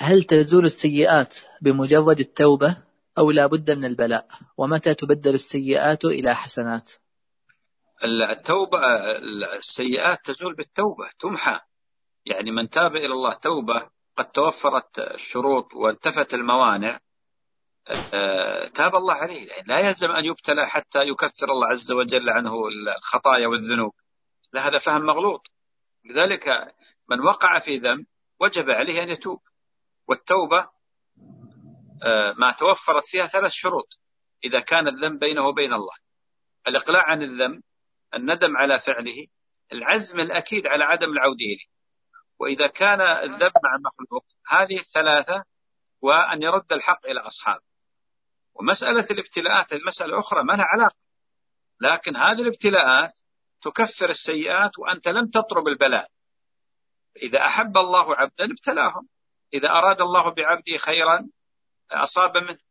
هل تزول السيئات بمجرد التوبة أو لا بد من البلاء؟ ومتى تبدل السيئات إلى حسنات؟ التوبة، السيئات تزول بالتوبة، تمحى. يعني من تاب إلى الله توبة قد توفرت الشروط وانتفت الموانع، تاب الله عليه. يعني لا يلزم أن يبتلى حتى يكفر الله عز وجل عنه الخطايا والذنوب، لا، هذا فهم مغلوط. لذلك من وقع في ذنب وجب عليه أن يتوب، والتوبة ما توفرت فيها 3 شروط إذا كان الذنب بينه وبين الله: الإقلاع عن الذنب، الندم على فعله، العزم الأكيد على عدم العودة إليه. وإذا كان الذنب مع المخلوق، هذه ال3، وأن يرد الحق إلى أصحابه. ومسألة الابتلاءات المسألة أخرى ما لها علاقة، لكن هذه الابتلاءات تكفر السيئات وأنت لم تطلب البلاء. إذا أحب الله عبدا ابتلاهم، إذا أراد الله بعبده خيرا أصاب منه.